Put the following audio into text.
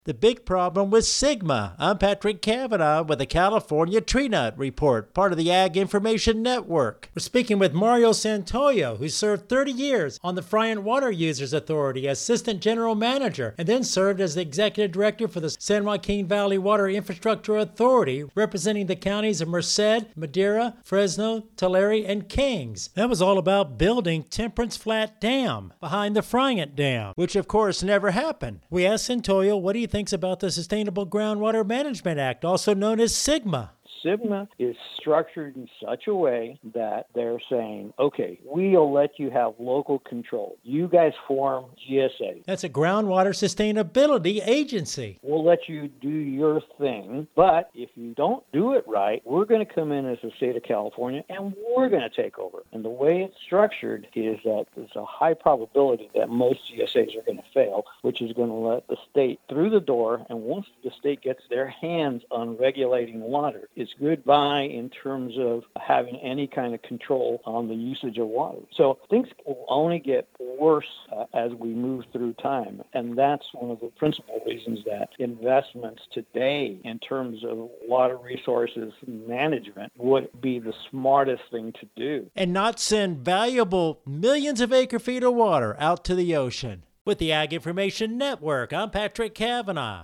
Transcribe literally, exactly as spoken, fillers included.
The big problem with Sigma. I'm Patrick Cavanaugh with the California Tree Nut Report, part of the Ag Information Network. We're speaking with Mario Santoyo, who served thirty years on the Friant Water Users Authority as Assistant General Manager, and then served as the Executive Director for the San Joaquin Valley Water Infrastructure Authority, representing the counties of Merced, Madera, Fresno, Tulare, and Kings. That was all about building Temperance Flat Dam behind the Friant Dam, which of course never happened. We asked Santoyo what he thinks about the Sustainable Groundwater Management Act, also known as SGMA. SGMA is structured in such a way that they're saying, okay, we'll let you have local control. You guys form G S A. That's a groundwater sustainability agency. We'll let you do your thing, but if you don't do it right, we're going to come in as the state of California and we're going to take over. And the way it's structured is that there's a high probability that most G S As are going to fail, which is going to let the state through the door. And once the state gets their hands on regulating water, it's goodbye in terms of having any kind of control on the usage of water. So things will only get worse uh, as we move through time. And that's one of the principal reasons that investments today in terms of water resources management would be the smartest thing to do. And not send valuable millions of acre feet of water out to the ocean. With the Ag Information Network, I'm Patrick Cavanaugh.